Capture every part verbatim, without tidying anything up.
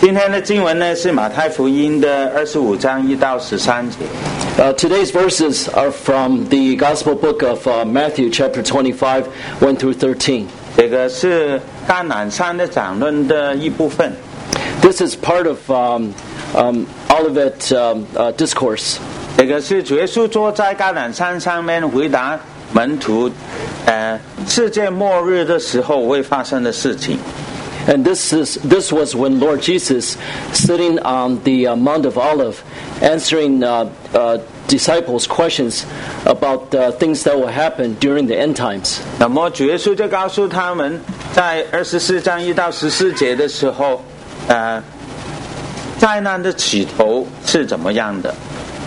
今天的经文呢是马太福音的二十五章一到十三节。 Uh, today's verses are from the Gospel book of uh, Matthew, chapter twenty-five, one through thirteen. 这个是橄榄山的讲论的一部分。 This is part of um, um, Olivet um, uh, discourse. 这个是主耶稣坐在橄榄山上面回答门徒，呃，世界末日的时候会发生的事情。 And this is this was when Lord Jesus, sitting on the uh, Mount of Olive, answering uh, uh, disciples' questions about uh, things that will happen during the end times. 那么主耶稣就告诉他们，在二十四章一到十四节的时候，呃，灾难的起头是怎么样的？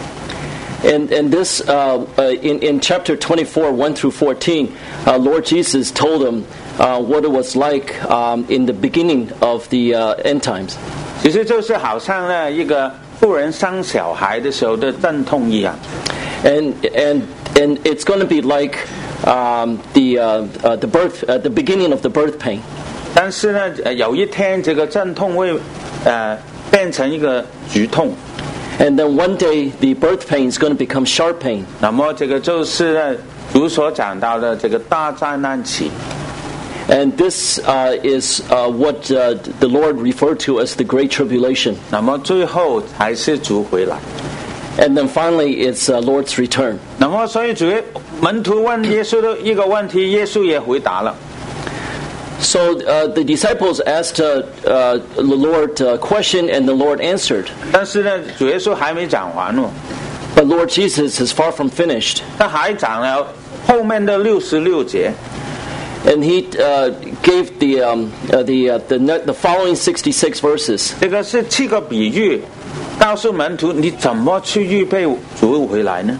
And and this uh, uh, in in chapter twenty-four, one through fourteen, uh, Lord Jesus told them uh, what it was like um, in the beginning of the uh, end times. 其实就是好像呢一个妇人生小孩的时候的阵痛一样。 And and and it's going to be like um, the uh, uh, the birth at the beginning of the birth pain. 但是呢，有一天这个阵痛会呃变成一个剧痛。 And then one day, the birth pain is going to become sharp pain. 那么这个就是主所讲到的这个大灾难期。 And this uh, is uh, what uh, the Lord referred to as the Great Tribulation. 那么最后才是主回来。 And then finally, it's uh, Lord's return. 那么所以主门徒问耶稣的一个问题，耶稣也回答了。 So uh, the disciples asked uh, uh, the Lord a question, and the Lord answered. 但是呢，主耶稣还没讲完哦。 But Lord Jesus is far from finished. 他还讲了后面的六十六节。 And he uh, gave the um, uh, the, uh, the the following sixty-six verses. 这个是七个比喻，告诉门徒你怎么去预备主回来呢？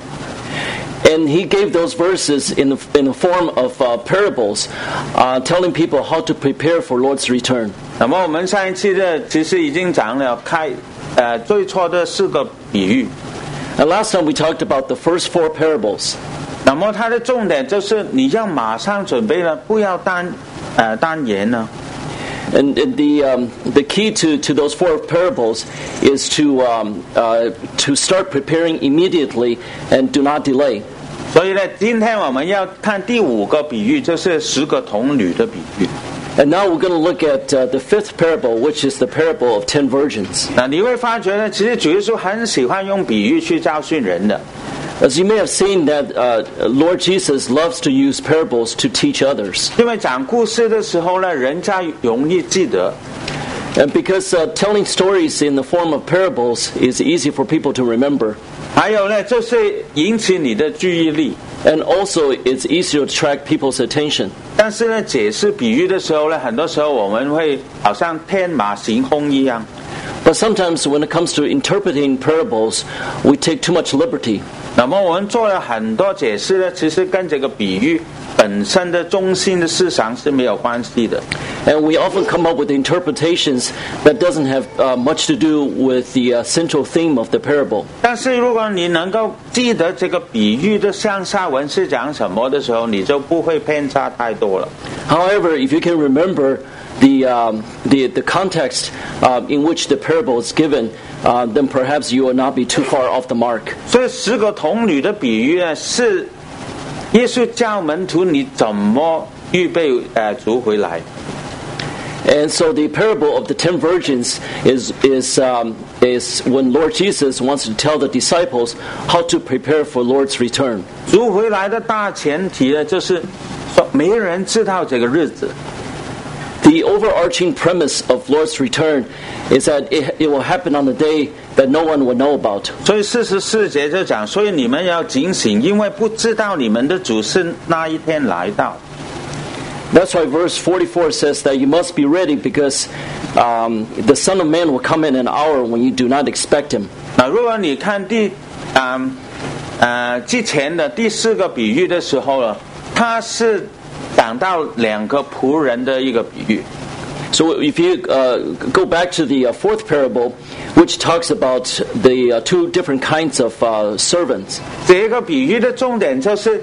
And he gave those verses in the, in the form of uh, parables, uh, telling people how to prepare for Lord's return. 那么我们上一期的其实已经讲了开呃最初的四个比喻。 And last time we talked about the first four parables. 那么它的重点就是你要马上准备了，不要单呃单言呢。 And, and the um, the key to, to those four parables is to um, uh, to start preparing immediately and do not delay. 所以呢，今天我们要看第五个比喻，就是十个童女的比喻。 And now we're going to look at uh, the fifth parable, which is the parable of ten virgins. 那你会发觉呢，其实主耶稣很喜欢用比喻去教训人的。 As you may have seen that uh, Lord Jesus loves to use parables to teach others. 因为讲故事的时候呢，人家容易记得。 And because uh, telling stories in the form of parables is easy for people to remember. 还有呢，就是引起你的注意力。 And also, it's easy to attract people's attention. 但是呢，解释比喻的时候呢，很多时候我们会好像天马行空一样。 But sometimes when it comes to interpreting parables, we take too much liberty. 那么我们做了很多解释呢，其实跟这个比喻本身的中心的思想是没有关系的。 And we often come up with interpretations that doesn't have uh, much to do with the uh, central theme of the parable. 但是如果你能够记得这个比喻的上下文是讲什么的时候，你就不会偏差太多了。 However, if you can remember the um, the, the context uh, in which the parable is given, uh, then perhaps you will not be too far off the mark. 所以十个童女的比喻呢，是耶稣教门徒你怎么预备呃主回来。 And so the parable of the ten virgins is is um, is when Lord Jesus wants to tell the disciples how to prepare for Lord's return. 主回来的大前提呢，就是说没人知道这个日子。 The overarching premise of Lord's return is that it, it will happen on the day that no one will know about. 所以四十四节就讲，所以你们要警醒，因为不知道你们的主是那一天来到。 That's why verse forty-four says that you must be ready because um, the Son of Man will come in an hour when you do not expect him. 那如果你看第嗯呃之前的第四个比喻的时候呢，它是讲到两个仆人的一个比喻。 So if you uh, go back to the uh, fourth parable, which talks about the uh, two different kinds of uh, servants. 这个比喻的重点就是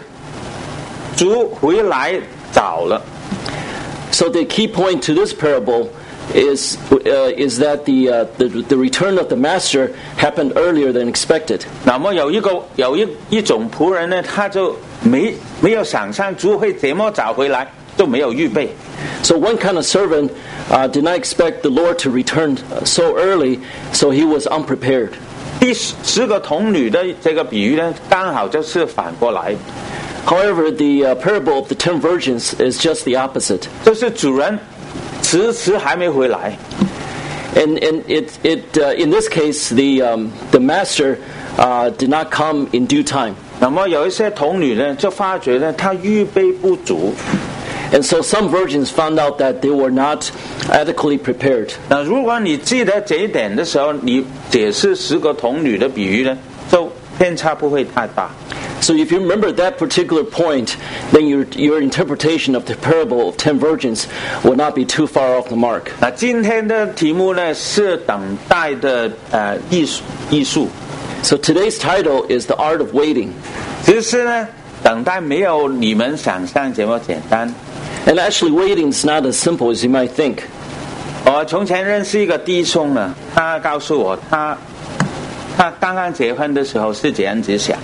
主回来早了。 So the key point to this parable is uh, is that the, uh, the the return of the master happened earlier than expected. 那么有一个有一一种仆人呢，他就没没有想象主会这么早回来，就没有预备。 So one kind of servant uh, did not expect the Lord to return so early, so he was unprepared. 第十个童女的这个比喻呢，刚好就是反过来。 However, the uh, parable of the ten virgins is just the opposite. 就是主人迟迟还没回来。 And and it it uh, in this case, the um, the master uh, did not come in due time. 那么有一些童女呢，就发觉呢，她预备不足。 And so some virgins found out that they were not adequately prepared. 那如果你记得这一点的时候，你解释十个童女的比喻呢，就偏差不会太大。 So if you remember that particular point, then your your interpretation of the parable of ten virgins will not be too far off the mark. 那今天的题目呢是等待的呃艺术艺术。 So today's title is The Art of Waiting. 其实呢，等待没有你们想象这么简单。 And actually, waiting is not as simple as you might think. 我从前认识一个弟兄呢，他告诉我，他他刚刚结婚的时候是这样子想。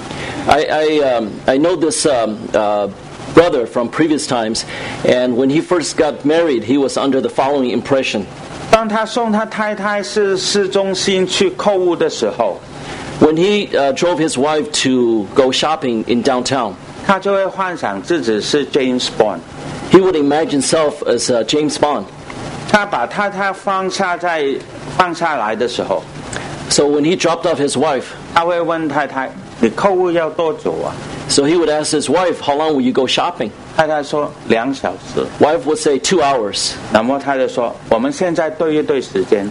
I I, um, I know this um, uh, brother from previous times, and when he first got married, he was under the following impression. 当他送他太太是市中心去购物的时候， When he uh, drove his wife to go shopping in downtown, 他就会幻想自己是 James Bond。 he would imagine himself as uh, James Bond. 他把太太放下在放下来的时候， So when he dropped off his wife, 他会问太太：“你购物要多久啊 so he would ask his wife, "How long will you go shopping?" ？” 太太说：“两小时。 Wife would say, two hours. 那么他就说：“我们现在对一对时间，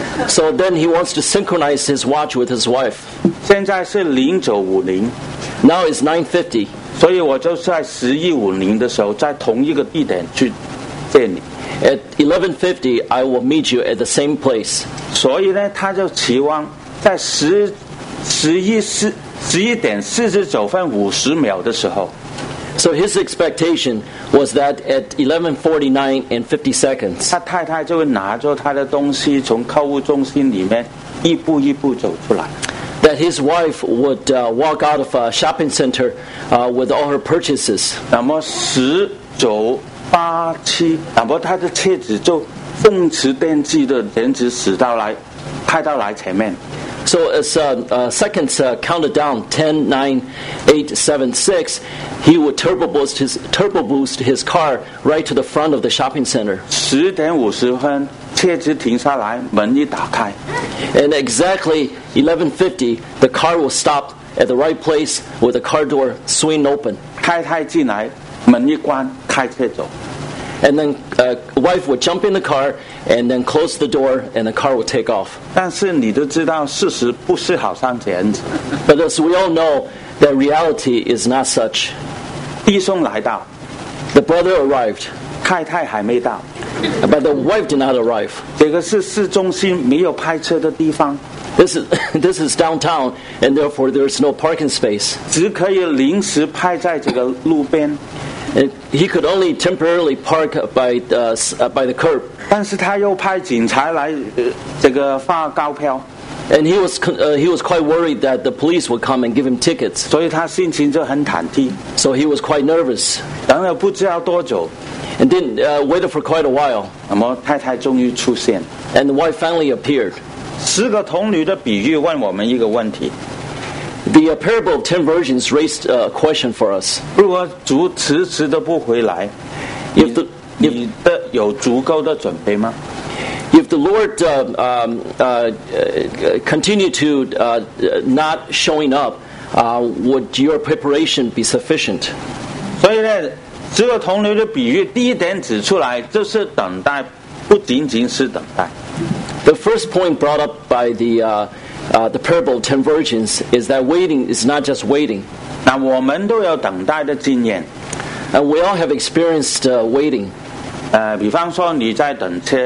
So then he wants to synchronize his watch with his wife. 现在是零九五零， Now it's nine fifty. 所以我就在十一五零的时候，在同一个地点去见你。 At eleven fifty, I will meet you at the same place. 所以呢，他就期望在十十一四十一点四十九分五十秒的时候， So his expectation was that at eleven forty-nine and fifty seconds, 他太太就会拿着他的东西从购物中心里面一步一步走出来。 that his wife would uh, walk out of a shopping center uh, with all her purchases. 那么十九八七，那么他的妻子就风驰电掣的，简直驶到来，开到来前面。 So as uh, uh, seconds uh, counted down, ten, nine, eight, seven, six, he would turbo boost his turbo boost his car right to the front of the shopping center. 十点五十分，妻子停下来，门一打开， And exactly eleven fifty, the car will stop at the right place with the car door swing open. 太太进来，门一关，开车走。 And then uh, wife would jump in the car and then close the door and the car would take off. 但是你都知道，事实不是好像这样子。 But as we all know, that reality is not such. 弟兄来到， The brother arrived, 太太还没到。 but the wife did not arrive. 这个是市中心没有派车的地方， This is this is downtown, and therefore there is no parking space. 只可以临时派在这个路边。 And he could only temporarily park by uh, uh, by the curb. 但是他又派警察来，呃，这个发告票， And he was con- uh, he was quite worried that the police would come and give him tickets. 所以他心情就很忐忑。 So he was quite nervous, 等了不知道多久， and then uh, waited for quite a while. 那么太太终于出现。 And the wife finally appeared. 十个童女的比喻问我们一个问题： The uh, parable of ten virgins raised uh, a question for us. 如果主迟迟的不回来， If 你 the 你的有足够的准备吗？ If the Lord uh, um, uh, uh, continue to uh, not showing up, uh, would your preparation be sufficient? 所以呢，十个童女的比喻第一点指出来，就是等待，不仅仅是等待。 The first point brought up by the uh, uh, the parable of ten virgins is that waiting is not just waiting. 那我们都有等待的经验， And we all have experienced uh, waiting. 呃，比方说你在等车，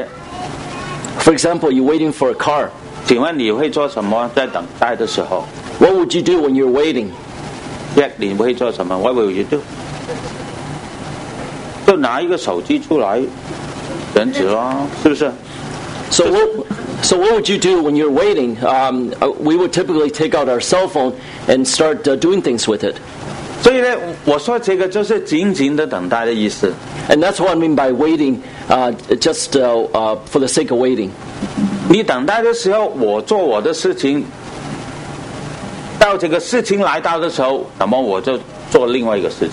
For example, you're waiting for a car. 请问你会做什么？在等待的时候， What would you do when you're waiting? 一你会做什么？What will you do？就拿一个手机出来， 等子咯，是不是？ So what, so what would you do when you're waiting? Um, we would typically take out our cell phone and start uh, doing things with it. 所以呢，我说这个就是静静的等待的意思。 And that's what I mean by waiting, uh, just uh, uh, for the sake of waiting. 你等待的时候，我做我的事情，到这个事情来到的时候，那么我就做另外一个事情。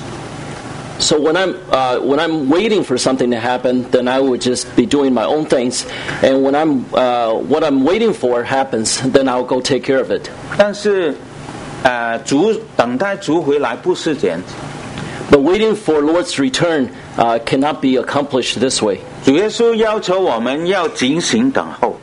So when I'm uh, when I'm waiting for something to happen, then I would just be doing my own things. And when I'm uh, what I'm waiting for happens, then I'll go take care of it. 但是，呃，主等待主回来不是这样子。 But waiting for Lord's return uh, cannot be accomplished this way. 主耶稣要求我们要警醒等候。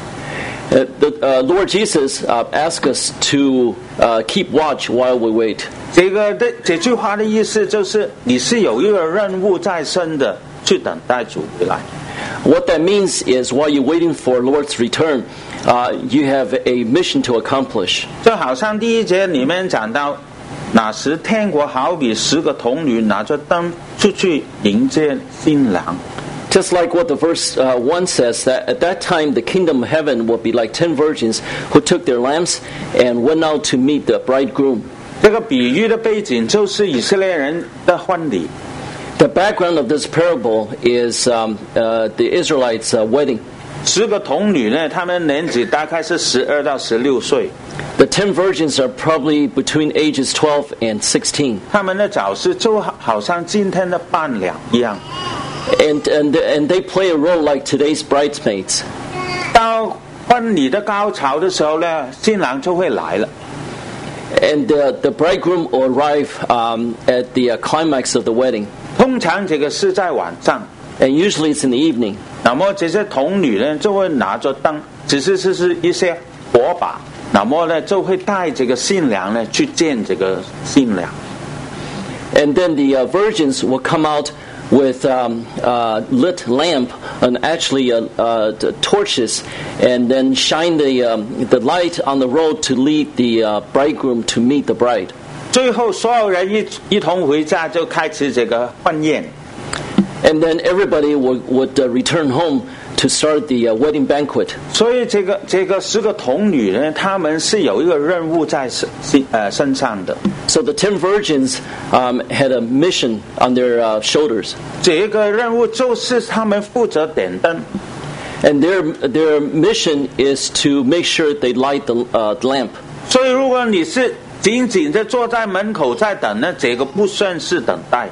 Uh, the uh, Lord Jesus uh, asks us to uh, keep watch while we wait. 这个的这句话的意思就是，你是有一个任务在身的，去等待主回来。 What that means is, while you're waiting for Lord's return, uh, you have a mission to accomplish. 就好像第一节里面讲到，那时天国好比十个童女拿着灯出去迎接新郎。 Just like what the verse uh, one says, that at that time the kingdom of heaven will be like ten virgins who took their lamps and went out to meet the bridegroom. 这个比喻的背景就是以色列人的婚礼。 The background of this parable is um, uh, the Israelites' uh, wedding. 十个童女呢，她们年纪大概是十二到十六岁。 The ten virgins are probably between ages twelve and sixteen. 她们的角色就好像今天的伴娘一样。 And, and, and they play a role like today's bridesmaids. 到婚礼的高潮的时候呢，新郎就会来了。 And uh, the bridegroom will arrive um, at the uh, climax of the wedding. 通常这个是在晚上。 And usually it's in the evening. 那么这些童女呢，就会拿着灯，只是是是一些火把，那么呢，就会带这个新娘呢去见这个新娘。 And then the uh, virgins will come out with um, uh, lit lamp and actually uh, uh, the torches, and then shine the um, the light on the road to lead the uh, bridegroom to meet the bride. 最后所有人一一同回家，就开始这个婚宴。 And then everybody would, would uh, return home to start the uh, wedding banquet. 所以这个这个十个童女呢，她们是有一个任务在身呃身上的。 So the ten virgins um, had a mission on their uh, shoulders. 这个任务就是他们负责点灯。 And their their mission is to make sure they light the uh, lamp. 所以如果你是仅仅的坐在门口在等呢，这个不算是等待。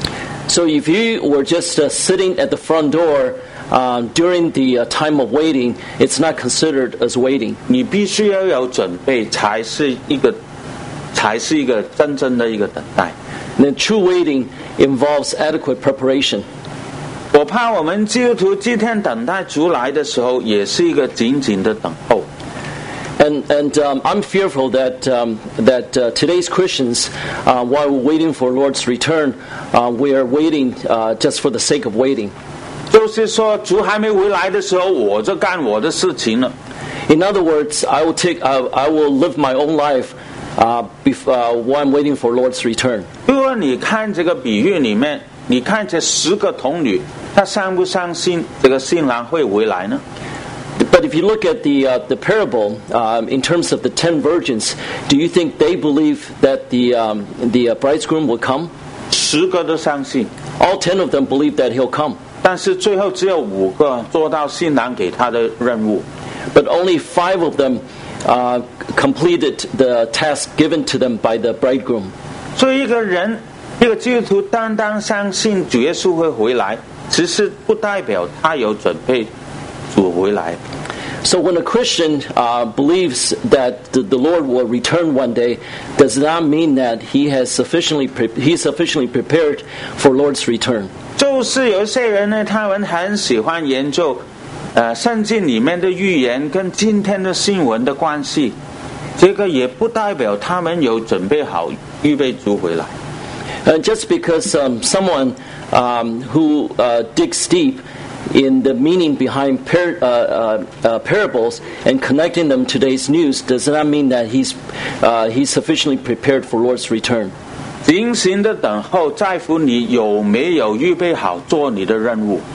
So if you were just uh, sitting at the front door um, during the uh, time of waiting, it's not considered as waiting. 你必须要有准备，才是一个，才是一个真正的一个等待。 And then true waiting involves adequate preparation. 我怕我们基督徒今天等待主来的时候，也是一个紧紧的等候。 And and um, I'm fearful that um, that uh, today's Christians, uh, while we're waiting for Lord's return, uh, we are waiting uh, just for the sake of waiting. 就是说，主还没回来的时候，我就干我的事情了。 In other words, I will take I, I will live my own life uh, bef- uh, while I'm waiting for Lord's return. 如果你看这个比喻里面，你看这十个童女，她相不相信这个新郎会回来呢？ But if you look at the uh, the parable um, in terms of the ten virgins, do you think they believe that the um, the uh, bridegroom will come? 十个都相信， All ten of them believe that he'll come, 但是最后只有五个做到新郎给他的任务。 but only five of them uh, completed the task given to them by the bridegroom. 所以一个人，一个基督徒单单相信主耶稣会回来，只是不代表他有准备主回来。 So when a Christian uh, believes that the, the Lord will return one day, does not mean that he has sufficiently pre- he's sufficiently prepared for Lord's return. 就是有一些人呢，他们很喜欢研究，呃，圣经里面的预言跟今天的新闻的关系，这个也不代表他们有准备好预备主回来。 And just because um, someone um, who uh, digs deep in the meaning behind par- uh, uh, uh, parables and connecting them to today's news does not mean that he's uh, he's sufficiently prepared for Lord's return. 警醒的等候，在乎你有没有预备好做你的任务。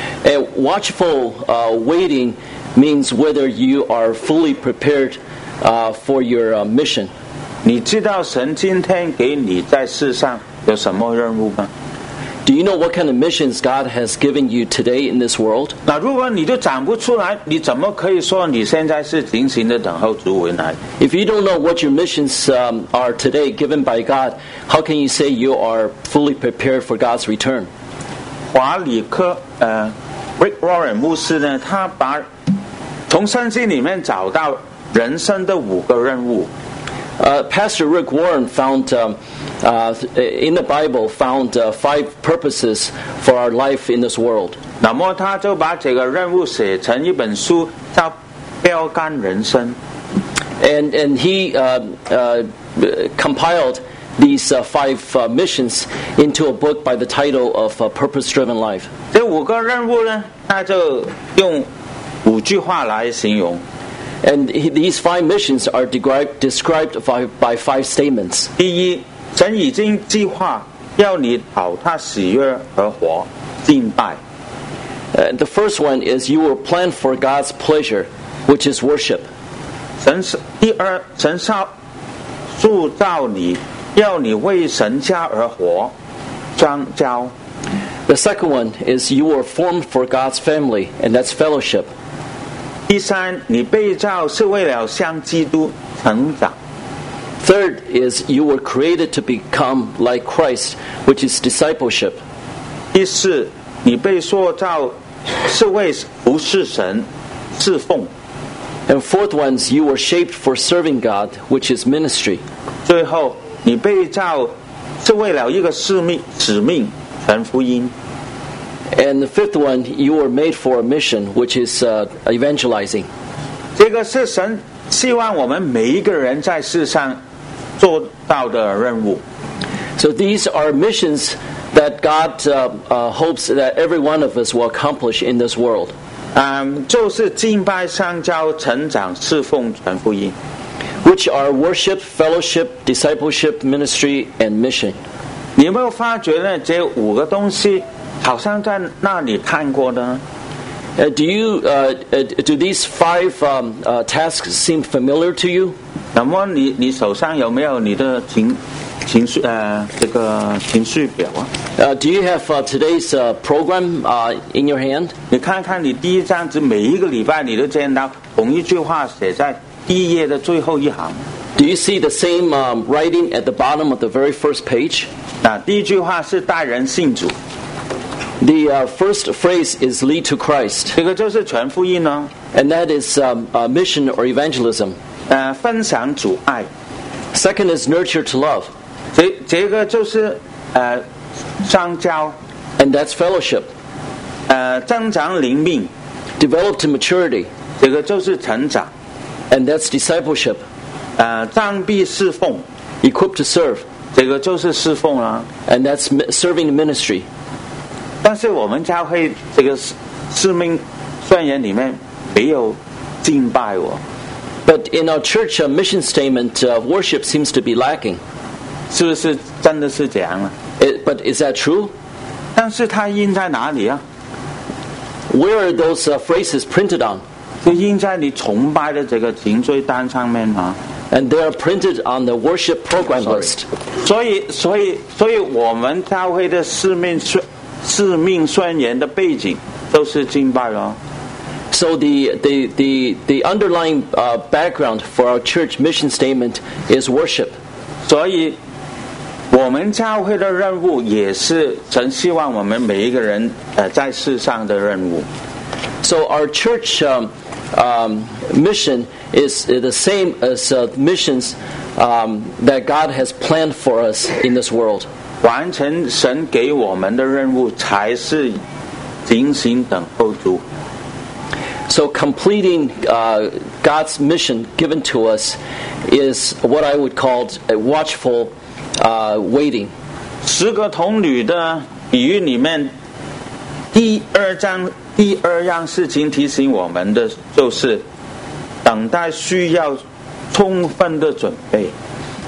And watchful uh, waiting means whether you are fully prepared uh, for your uh, mission. 你知道神今天给你在世上有什么任务吗？ Do you know what kind of missions God has given you today in this world? 那如果你都讲不出来，你怎么可以说你现在是警醒的等候主回来？ If you don't know what your missions um, are today given by God, how can you say you are fully prepared for God's return? 华里克呃 Rick Warren 牧师呢，他把从圣经里面找到人生的五个任务。 Uh, Pastor Rick Warren found um, uh, in the Bible found uh, five purposes for our life in this world. 那么他就把这个任务写成一本书，叫《标杆人生》。 And and he uh, uh, compiled these uh, five uh, missions into a book by the title of uh, Purpose-Driven Life. 这五个任务呢，他就用五句话来形容。 And he, these five missions are described, described by, by five statements. 第一，神已经计划要你讨他喜悦而活，敬拜。 Uh, the first one is you were planned for God's pleasure, which is worship. 神是第二，神造塑造你，要你为神家而活，相交。 The second one is you were formed for God's family, and that's fellowship. 第三，你被造是为了向基督成长。 Third is you were created to become like Christ, which is discipleship. 第四，你被塑造是为服侍神、侍奉。 And fourth one is you were shaped for serving God, which is ministry. 最后，你被造是为了一个使命，使命传福音。 And the fifth one, you were made for a mission, which is uh, evangelizing. 这个是神希望我们每一个人在世上做到的任务。 So these are missions that God uh, uh, hopes that every one of us will accomplish in this world. 嗯，就是敬拜、相交、成长、侍奉、传福音。 Which are worship, fellowship, discipleship, ministry, and mission. 你有没有发觉呢？这五个东西好像在那里看过呢？ Uh, do you uh, uh, do these five um, uh, tasks seem familiar to you? 那么你你手上有没有你的情情绪呃这个情绪表啊？ Uh, do you have uh, today's uh, program uh, in your hand? 你看看你第一张纸，每一个礼拜你都见到同一句话写在第一页的最后一行。 Do you see the same um, writing at the bottom of the very first page? 那第一句话是带人信主， The uh, first phrase is lead to Christ, 这个就是全福音呢。 and that is um, uh, mission or evangelism. 呃，分享主爱， Second is nurture to love, 这这个就是呃相交， and that's fellowship. 呃增长灵命， Develop to maturity, 这个就是成长， and that's discipleship. 呃仗臂侍奉， Equip to serve, 这个就是侍奉啦。 and that's mi- serving the ministry. 但是我们教会这个使使命宣言里面没有敬拜我， But in our church uh, mission statement, uh, worship seems to be lacking. 是不是真的是这样啊？ It, but is that true? 但是它印在哪里啊？ Where are those uh, phrases printed on? 就印在你崇拜的这个请罪单上面嘛。 And they are printed on the worship program list. 所以，所以，所以我们教会的使命宣使命宣言的背景都是敬拜咯。 So the, the, the, the underlying uh, background for our church mission statement is worship. 所以，我们教会的任务也是神希望我们每一个人呃在世上的任务。 So our church um, um, mission is the same as uh, missions um, that God has planned for us in this world. 完成神给我们的任务，才是警醒等候主。 So completing uh, God's mission given to us is what I would call a watchful uh, waiting. 十个童女的比喻里面，第二章第二样事情提醒我们的就是等待需要充分的准备。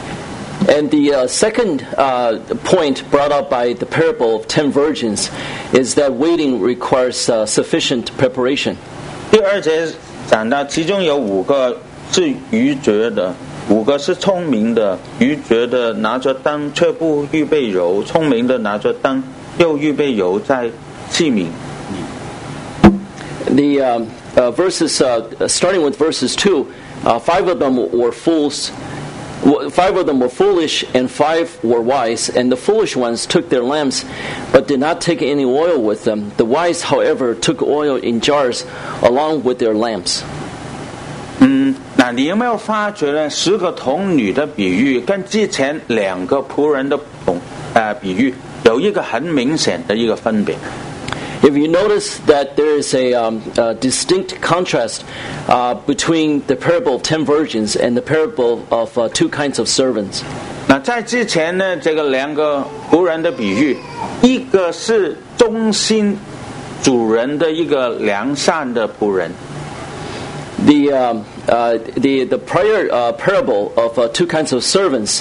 And the uh, second uh, point brought up by the parable of ten virgins is that waiting requires uh, sufficient preparation. 第二节讲到其中有五个是愚拙的，五个是聪明的。愚拙的拿着灯却不预备油，聪明的拿着灯又预备油在器皿。 The um, uh, verses, uh, starting with verses two, uh, five of them were fools. Five of them were foolish, and five were wise. And the foolish ones took their lamps, but did not take any oil with them. The wise, however, took oil in jars along with their lamps. 嗯，那你有没有发觉呢？十个童女的比喻跟之前两个仆人的同呃比喻有一个很明显的一个分别。 If you notice that there is a, um, a distinct contrast uh, between the parable of ten virgins and the parable of uh, two kinds of servants. 那在之前呢，这个两个仆人的比喻，一个是忠心主人的一个良善的仆人。 The um, uh, the the prior uh, parable of uh, two kinds of servants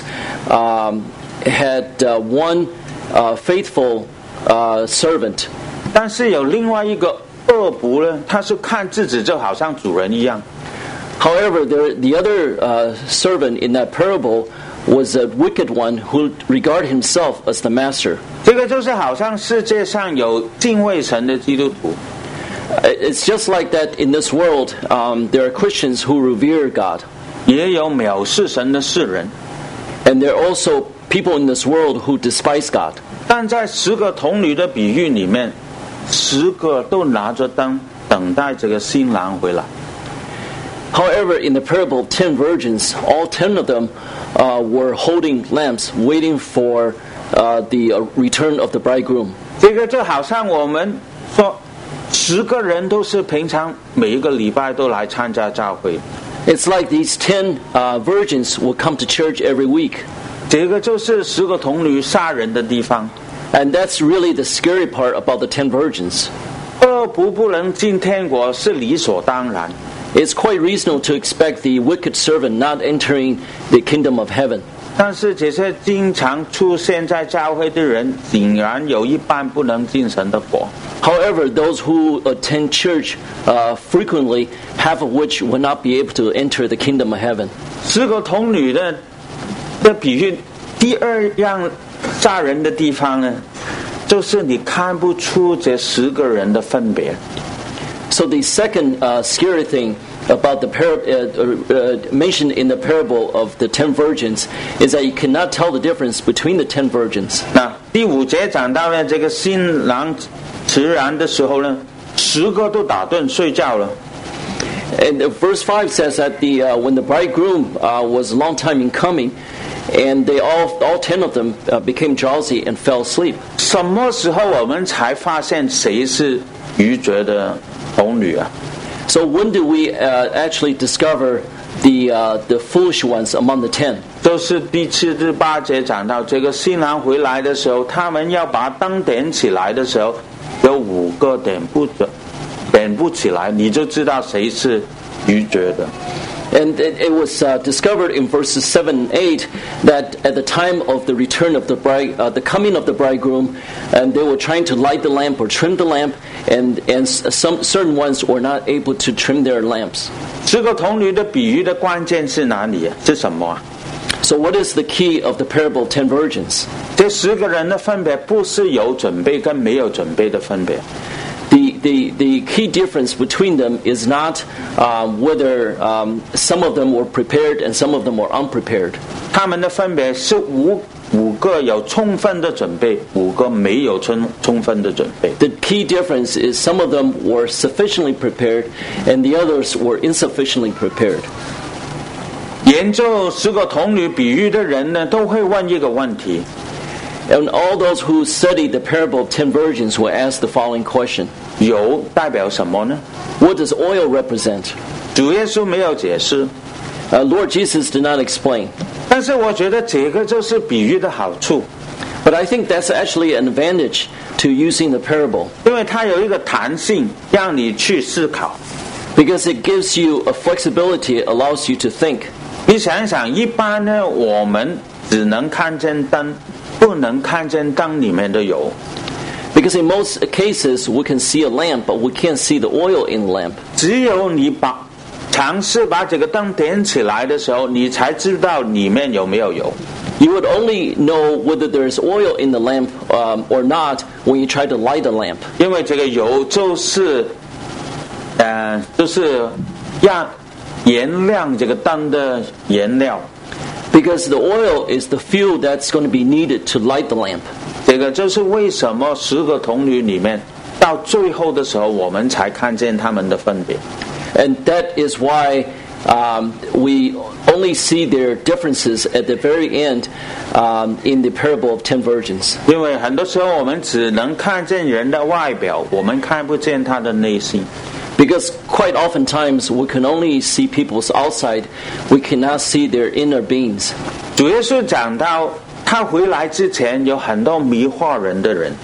um, had uh, one uh, faithful uh, servant. 但是有另外一个恶仆呢，他是看自己就好像主人一样。 However, there, the other uh, servant in that parable was a wicked one who regarded himself as the master. 这个就是好像世界上有敬畏神的基督徒。 It's just like that in this world. Um, there are Christians who revere God, 也有藐视神的世人。 and there are also people in this world who despise God. 但在十个童女的比喻里面，十个都拿着灯，等待这个新郎回来。 However, in the parable of ten virgins, all ten of them uh, were holding lamps, waiting for uh, the uh, return of the bridegroom. 这个就好像我们说，十个人都是平常每一个礼拜都来参加教会。 It's like these ten uh, virgins will come to church every week. 这个就是十个童女杀人的地方。 And that's really the scary part about the ten virgins. 恶仆不能进天国是理所当然。 It's quite reasonable to expect the wicked servant not entering the kingdom of heaven. 但是这些经常出现在教会的人，竟然有一半不能进神的国。 However, those who attend church uh, frequently, half of which will not be able to enter the kingdom of heaven. 十个童女的的比喻，第二样杀人的地方呢，就是你看不出这十个人的分别。 So the second uh, scary thing about the par- uh, uh, mentioned in the parable of the ten virgins is that you cannot tell the difference between the ten virgins. 那第五节讲到呢，这个新郎迟然的时候呢，十个都打盹睡觉了。 And uh, verse five says that the uh, when the bridegroom uh, was a long time in coming, and they all all ten of them uh, became drowsy and fell asleep. 什么时候我们才发现谁是愚拙的童女啊？ So when do we uh, actually discover the uh, the foolish ones among the ten? 就是第七至八节讲到，这个新郎回来的时候，他们要把灯点起来的时候，有五个点不着，点不起来，你就知道谁是愚拙的。 And it, it was uh, discovered in verses seven and eight that at the time of the return of the bride, uh, the coming of the bridegroom, and they were trying to light the lamp or trim the lamp, and and some certain ones were not able to trim their lamps. 十个童女的比喻的关键是哪里啊？是什么啊？ So what is the key of the parable of ten virgins? 这十个人的分别不是有准备跟没有准备的分别。 The, the, the key difference between them is not um, whether um, some of them were prepared and some of them were unprepared. 他们的分别是五五个有充分的准备，五个没有充充分的准备。 The key difference is some of them were sufficiently prepared and the others were insufficiently prepared. 研究十个童女比喻的人呢，都会问一个问题。 And all those who study the parable of ten virgins will ask the following question. 油代表什么呢？ What does oil represent? 主耶稣没有解释， Uh, Lord Jesus did not explain. 但是我觉得这个就是比喻的好处， But I think that's actually an advantage to using the parable, 因为它有一个弹性，让你去思考。 because it gives you a flexibility, it allows you to think. 你想一想，一般呢，我们只能看见灯，不能看见灯里面的油。 Because in most cases, we can see a lamp, but we can't see the oil in the lamp. 只有你把尝试把这个灯点起来的时候，你才知道里面有没有油。 You would only know whether there's oil in the lamp um, or not when you try to light the lamp. 因为这个油就是，呃，就是让燃亮这个灯的燃料。 Because the oil is the fuel that's going to be needed to light the lamp. 这个就是为什么十个童女里面，到最后的时候，我们才看见他们的分别。 And that is why um, we only see their differences at the very end um, in the parable of ten virgins. 因为很多时候我们只能看见人的外表，我们看不见他的内心。 Because quite oftentimes we can only see people's outside, we cannot see their inner beings. 主耶稣讲到他回来之前有很多迷惑人的人。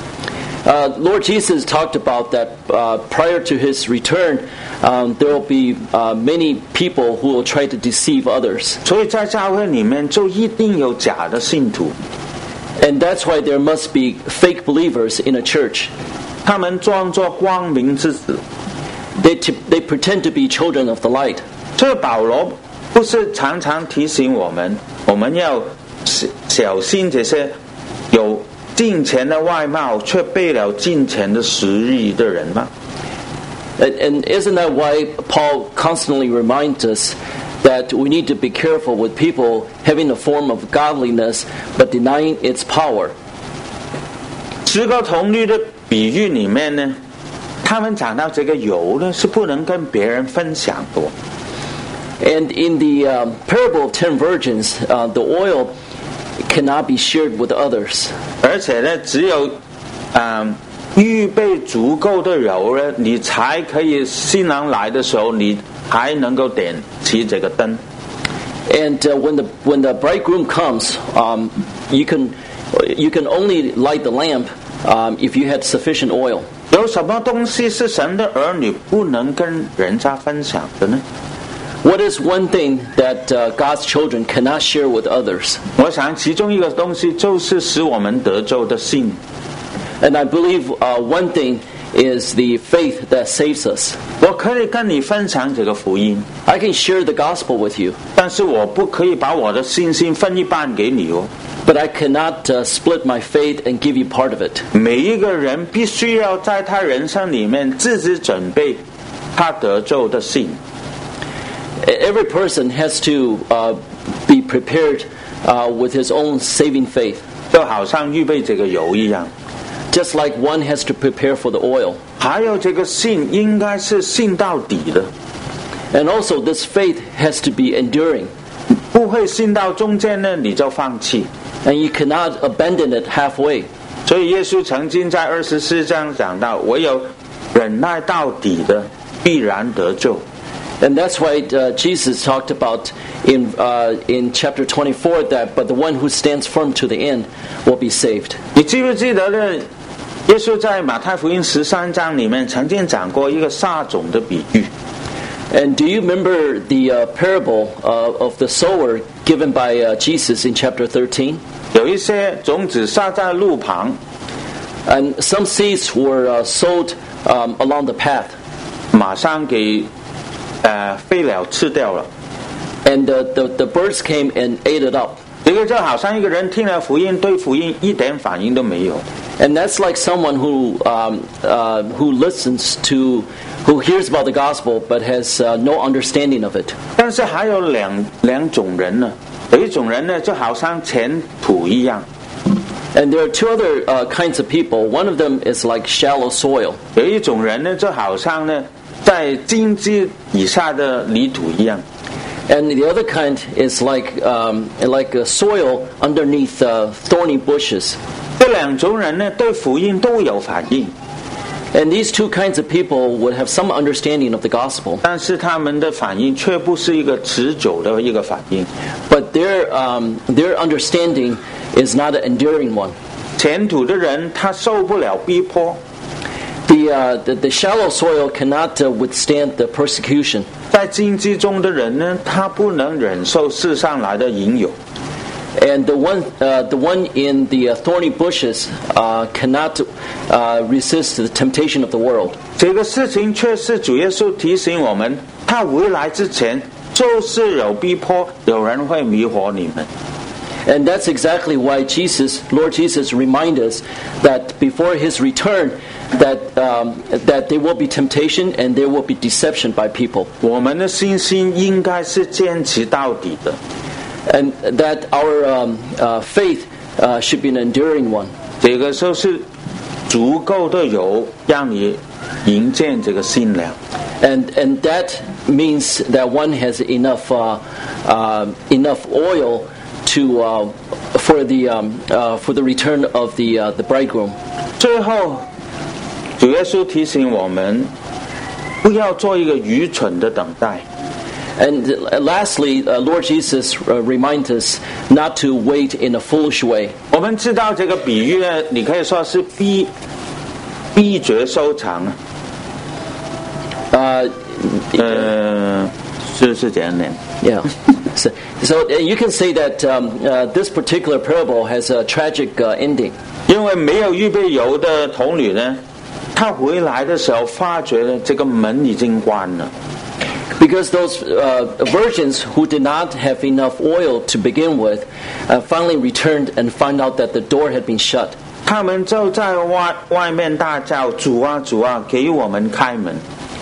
Uh, Lord Jesus talked about that uh, prior to his return, um, there will be uh, many people who will try to deceive others. 所以在教会里面就一定有假的信徒。 And that's why there must be fake believers in a church. 他们装作光明之子。 They, t- they pretend to be children of the light. 这保罗不是常常提醒我们，我们要小心这些有金钱的外貌却背了金钱的实力的人吗？ And, and isn't that why Paul constantly reminds us that we need to be careful with people having a form of godliness but denying its power? 十个童女的比喻里面呢，他们讲到这个油呢是不能跟别人分享的。 And in the um, parable of ten virgins, uh, the oil cannot be shared with others. 而且呢，只有嗯预备足够的油呢，你才可以新郎来的时候，你还能够点起这个灯。 And uh, when the when the bridegroom comes, um, you can you can only light the lamp um, if you had sufficient oil. 有什么东西是神的儿女不能跟人家分享的呢？ What is one thing that uh, God's children cannot share with others? 我想其中一个东西就是使我们得救的信。 And I believe uh, one thing is the faith that saves us. 我可以跟你分享这个福音， I can share the gospel with you, 但是我不可以把我的信心分一半给你哦。 but I cannot uh, split my faith and give you part of it. 每一个人必须要在他人生里面自己准备他得救的信。 Every person has to uh, be prepared uh, with his own saving faith. 就好像预备这个油一样。 Just like one has to prepare for the oil. 还有这个信应该是信到底的， And also this faith has to be enduring. 不会信到中间呢你就放弃。 And you cannot abandon it halfway. 所以耶稣曾经在二十四章讲到，唯有忍耐到底的必然得救。 And that's why uh, Jesus talked about in uh, in chapter twenty-four that, but the one who stands firm to the end will be saved. 你记不记得呢？耶稣在马太福音十三章里面曾经讲过一个撒种的比喻。 And do you remember the uh, parable uh, of the sower given by uh, Jesus in chapter thirteen? 有一些种子撒在路旁， And some seeds were uh, sowed um, along the path. 马上给呃飞鸟吃掉了。 And uh, the, the birds came and ate it up. 这个就好像一个人听了福音，对福音一点反应都没有。 And that's like someone who um, uh, who listens to, who hears about the gospel but has uh, no understanding of it. 但是还有两两种人呢，有一种人呢就好像尘土一样， And there are two other uh, kinds of people. One of them is like shallow soil. 有一种人呢就好像呢在荆棘以下的泥土一样。 And the other kind is like um, like a soil underneath uh, thorny bushes. 这两种人呢对福音都有反应， And these two kinds of people would have some understanding of the gospel, 但是他们的反应却不是一个持久的一个反应。 but their um, their understanding is not an enduring one. 尘土的人他受不了逼迫， The uh, the, the shallow soil cannot uh, withstand the persecution. 在荆棘中的人呢，他不能忍受世上来的引诱。 And the one, uh, the one in the uh, thorny bushes uh, cannot uh, resist the temptation of the world. 这个事情却是主耶稣提醒我们，他回来之前就是有逼迫，有人会迷惑你们。 And that's exactly why Jesus, Lord Jesus, reminds us that before His return, that um, that there will be temptation and there will be deception by people. 我们的信心应该是坚持到底的。 And that our um, uh, faith uh, should be an enduring one. 这个时候是足够的油，让你迎接这个新娘。 And and that means that one has enough uh, uh, enough oil to uh, for the um, uh, for the return of the uh, the bridegroom. 最后，主耶稣提醒我们，不要做一个愚蠢的等待。 And lastly, uh, Lord Jesus uh, reminds us not to wait in a foolish way. 我们知道这个比喻呢，你可以说是逼逼绝收场。 Uh, 呃，是是这样的。 Yeah. So, so uh, you can say that um, uh, this particular parable has a tragic uh, ending. 因为没有预备油的童女呢，她回来的时候发觉呢，这个门已经关了。 Because those uh, virgins who did not have enough oil to begin with uh, finally returned and found out that the door had been shut. 他们就在外外面大叫：“主啊，主啊，给我们开门！”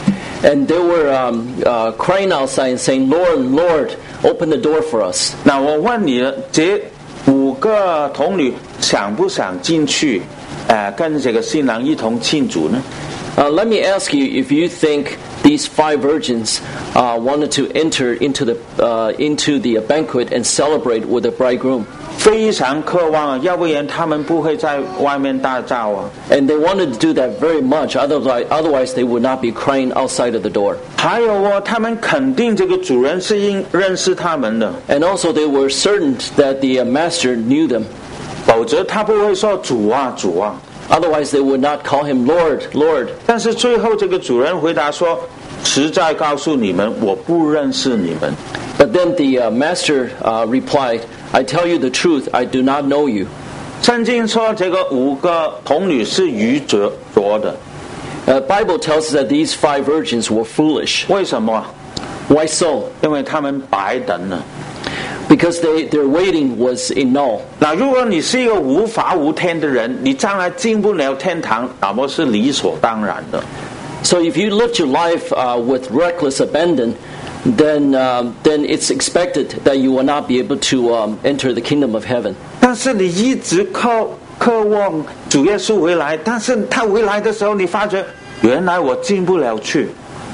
And they were um, uh, crying outside and saying, "Lord, Lord, open the door for us." 那我问你了，这五个童女想不想进去，呃，跟这个新郎一同庆祝呢？ Uh, let me ask you if you think these five virgins uh, wanted to enter into the uh, into the banquet and celebrate with the bridegroom. 非常渴望啊，要不然他们不会在外面大叫啊。 And they wanted to do that very much, otherwise, otherwise they would not be crying outside of the door. 还有哦，他们肯定这个主人是应认识他们的， And also they were certain that the uh, master knew them. 否则他不会说主啊主啊。 Otherwise they would not call him Lord, Lord. 但是最后这个主人回答说：“实在告诉你们，我不认识你们。” But then the uh, master uh, replied, "I tell you the truth, I do not know you." 圣经说这个五个童女是愚拙的。 The Bible tells us that these five virgins were foolish. 为什么？ Why so? 因为他们白等了。 Because they, their waiting was in null. 那如果你是一个无法无天的人，你将来进不了天堂，那么是理所当然的。 So if you lived your life uh, with reckless abandon, then uh, then it's expected that you will not be able to um, enter the kingdom of heaven. 但是你一直渴渴望主耶稣回来，但是他回来的时候，你发觉原来我进不了去。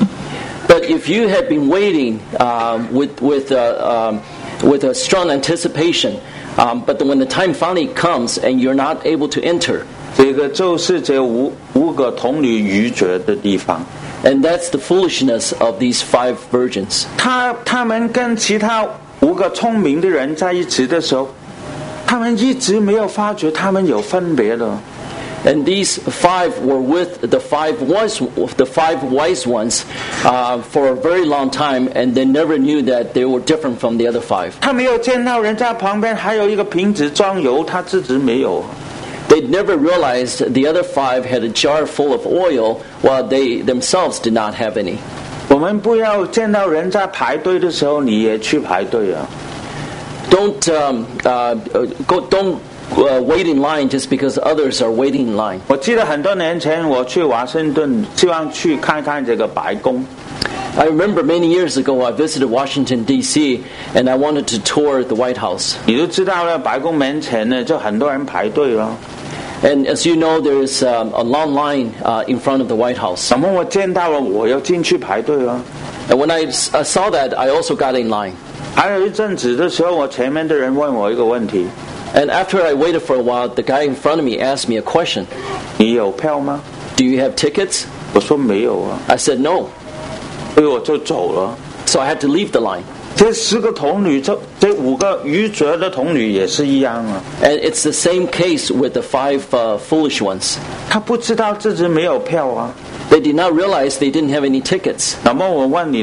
But if you had been waiting uh, with with uh, um, with a strong anticipation, um, but when the time finally comes and you're not able to enter, 这个就是这五五个童女愚拙的地方。 and that's the foolishness of these five virgins. 他他们跟其他五个聪明的人在一起的时候，他们一直没有发觉他们有分别的。 And these five were with the five wise, the five wise ones uh, for a very long time, and they never knew that they were different from the other five. 他没有见到人家旁边还有一个瓶子装油，他自己没有。 They never realized the other five had a jar full of oil, while they themselves did not have any. 我们不要见到人在排队的时候，你也去排队啊。 Don't um, uh, go. Don't uh, wait in line just because others are waiting in line. 我记得很多年前我去华盛顿，希望去看看这个白宫。 I remember many years ago I visited Washington D C and I wanted to tour the White House. 你就知道了，白宫门前呢就很多人排队了。 And as you know, there is um, a long line uh, in front of the White House. 那么我见到了，我要进去排队了。 And when I uh, saw that, I also got in line. 还有一阵子的时候，我前面的人问我一个问题： And after I waited for a while, the guy in front of me asked me a question. 你有票吗？ Do you have tickets? 我说没有啊， I said no. 所以我就走了。 So I had to leave the line. 这十个童女，这这五个愚拙的童女也是一样啊。 And it's the same case with the five uh, foolish ones. 他不知道自己没有票啊。 They did not realize they didn't have any tickets. 那么我问你了，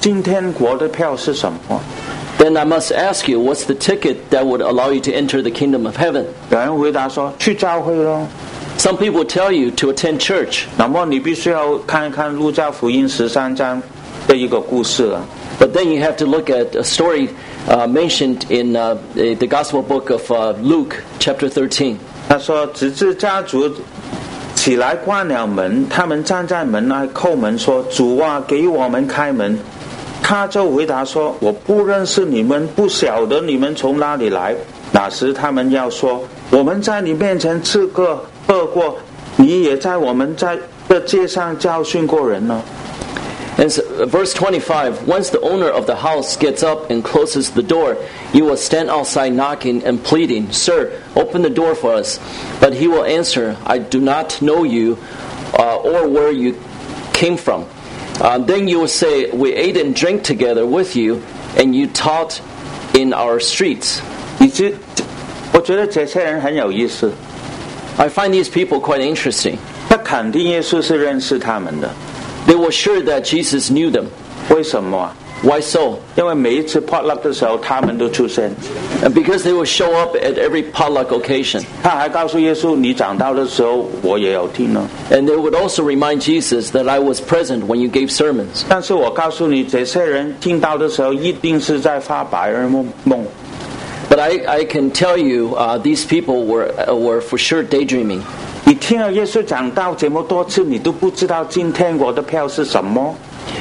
进天国的票是什么？ Then I must ask you, what's the ticket that would allow you to enter the kingdom of heaven? 有人回答说，去教会咯。 Some people tell you to attend church. 那么你必须要看一看路加福音十三章的一个故事了。 But then you have to look at a story uh, mentioned in uh, the, the Gospel book of uh, Luke, chapter thirteen. 他说，直至家族起来关了门，他们站在门外叩门说：“主啊，给我们开门。” 他就回答说：“我不认识你们，不晓得你们从哪里来。”那时他们要说：“我们在你面前吃过喝过，你也在我们在的街上教训过人呢。” And so, verse twenty-five, once the owner of the house gets up and closes the door, you will stand outside knocking and pleading, Sir, open the door for us. But he will answer, I do not know you uh, or where you came from. Uh, then you will say, we ate and drank together with you, and you taught in our streets. 你这，我觉得这些人很有意思。 I find these people quite interesting. 他肯定耶稣是认识他们的。 They were sure that Jesus knew them. 为什么啊？ Why so? 因为每一次 potluck 的时候，他们都出现。 And because they will show up at every potluck occasion. 他还告诉耶稣：“你讲道的时候，我也有听呢。” And they would also remind Jesus that I was present when you gave sermons. 但是我告诉你，这些人听到的时候，一定是在发白日梦梦。 But I, I can tell you, uh, these people were uh, were for sure daydreaming. 你听了耶稣讲道这么多次，你都不知道进天国的票是什么？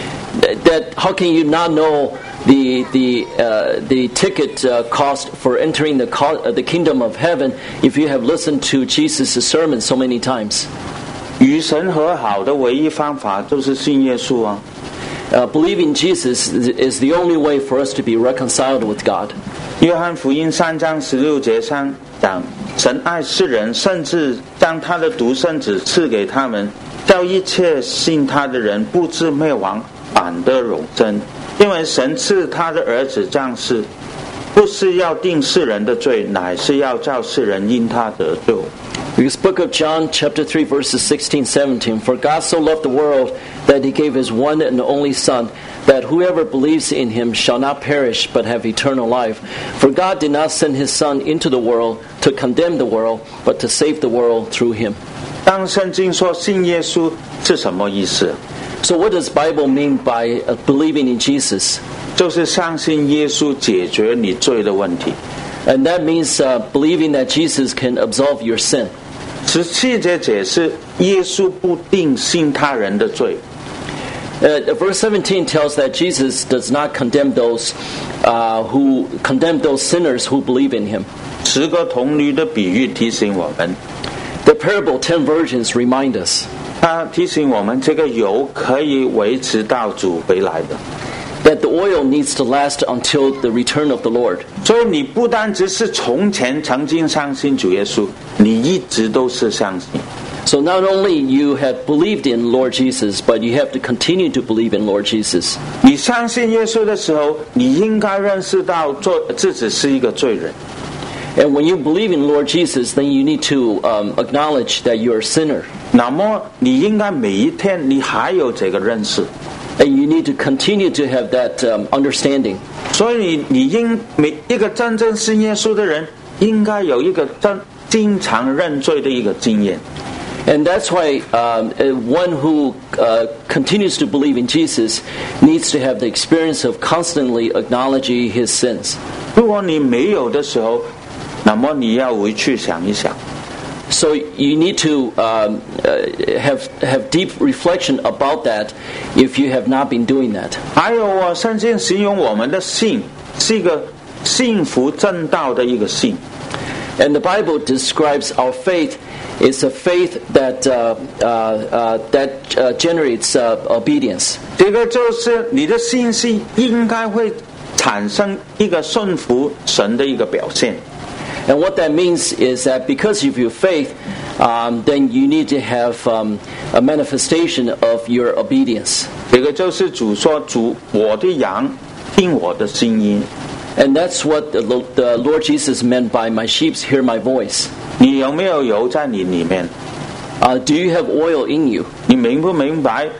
That how can you not know the the uh, the ticket uh, cost for entering the co- uh, the kingdom of heaven if you have listened to Jesus' sermon so many times? 与神和好的唯一方法就是信耶稣啊！ Uh, believing Jesus is the only way for us to be reconciled with God. 约翰福音三章十六节上讲，神爱世人，甚至将他的独生子赐给他们，叫一切信他的人不至灭亡，反得永生。因为神赐他的儿子降世，不是要定世人的罪，乃是要叫世人因他得救。 This book of John, chapter three, verses sixteen, seventeen. For God so loved the world that he gave his one and only Son, that whoever believes in him shall not perish but have eternal life. For God did not send his Son into the world to condemn the world, but to save the world through him. 当圣经说信耶稣是什么意思？ So what does Bible mean by uh, believing in Jesus? 就是相信耶稣解决你罪的问题。 And that means uh, believing that Jesus can absolve your sin. 十七节解释耶稣不定信他人的罪。 Uh, verse seventeen tells that Jesus does not condemn those uh, who condemn those sinners who believe in him. 十个童女的比喻提醒我们， The parable ten virgins remind us 他提醒我们这个油可以维持到主回来的。 that the oil needs to last until the return of the Lord. 所以你不单只是从前曾经相信主耶稣，你一直都是相信。 So not only you have believed in Lord Jesus, but you have to continue to believe in Lord Jesus. 你相信耶稣的时候，你应该认识到做自己是一个罪人。 And when you believe in Lord Jesus, then you need to um, acknowledge that you're a sinner. 那么你应该每一天你还有这个认识。 And you need to continue to have that um, understanding. 所以你应每一个真正信耶稣的人，应该有一个真经常认罪的一个经验。 And that's why um, one who uh, continues to believe in Jesus needs to have the experience of constantly acknowledging his sins. 如果你没有的时候，那么你要回去想一想。 So you need to um, uh, have have deep reflection about that if you have not been doing that. 还有我圣经形容我们的信是一个幸福正道的一个信。 And the Bible describes our faith is a faith that uh, uh, uh, that uh, generates uh, obedience. 这个就是你的信心应该会产生一个顺服神的一个表现。 And what that means is that because of your faith, um, then you need to have um, a manifestation of your obedience. 这个就是主说：“主，我的羊听我的声音。” And that's what the, the Lord Jesus meant by "My sheep hear my voice." 你有没有油在你里面？ Uh, do you have oil in you? 你明不明白？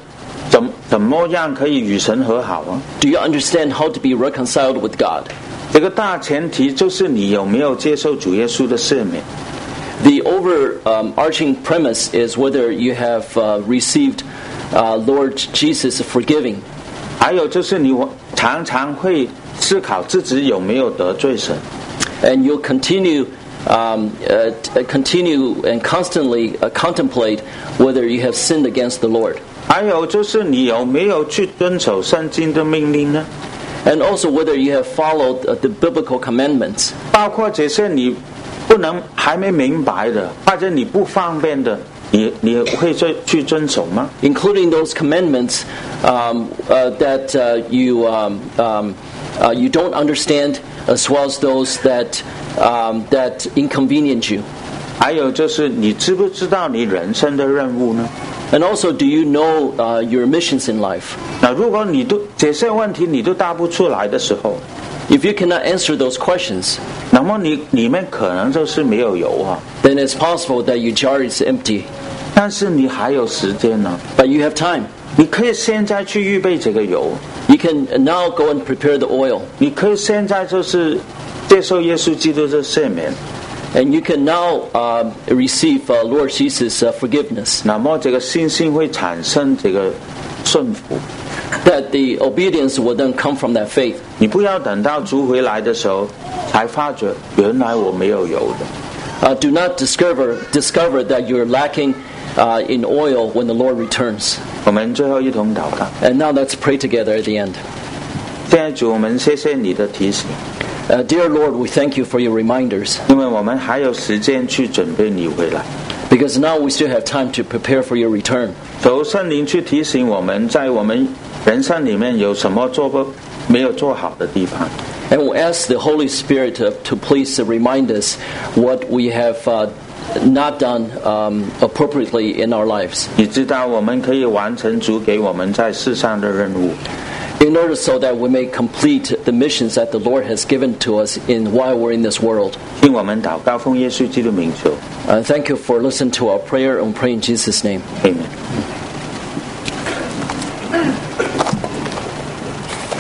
怎怎么样可以与神和好啊？ Do you understand how to be reconciled with God? 这个大前提就是你有没有接受主耶稣的赦免。 The overarching premise is whether you have uh, received uh, Lord Jesus' forgiving. 还有就是你常常会思考自己有没有得罪神。 And you'll continue um, uh, continue and constantly uh, contemplate whether you have sinned against the Lord. 还有就是你有没有去遵守圣经的命令呢？ And also whether you have followed uh, the biblical commandments. 包括这些你不能还没明白的，或者你不方便的，你你会去去遵守吗？ Including those commandments um, uh, that uh, you um, um, uh, you don't understand, as well as those that um, that inconvenience you. 还有就是你知不知道你人生的任务呢？ And also, do you know uh, your missions in life? 那如果你都这些问题你都答不出来的时候， If you cannot answer those questions, 那么你里面可能就是没有油啊。 then it's possible that your jar is empty. 但是你还有时间呢， But you have time. 你可以现在去预备这个油， You can now go and prepare the oil. 你可以现在就是接受耶稣基督的赦免。 And you can now uh, receive uh, Lord Jesus' uh, forgiveness. 那么这个信心会产生这个顺服。 That the obedience will then come from that faith. 你不要等到主回来的时候才发觉原来我没有油的。 Uh, do not discover discover that you're lacking uh, in oil when the Lord returns. 我们最后一同祷告。 And now let's pray together at the end. 现在主，我们谢谢你的提醒， Uh, dear Lord, we thank you for your reminders, 因为我们还有时间去准备你回来。 because now we still have time to prepare for your return. 求圣灵去提醒我们，在我们人生里面有什么做不没有做好的地方。 And we ask the Holy Spirit to, to please uh, remind us what we have uh, not done um, appropriately in our lives, 你知道我们可以完成主给我们在世上的任务。 in order so that we may complete the missions that the Lord has given to us in while we're in this world. 听我们祷告，奉耶稣基督名求 Uh, thank you for listening to our prayer, and we pray in Jesus' name. ，Amen。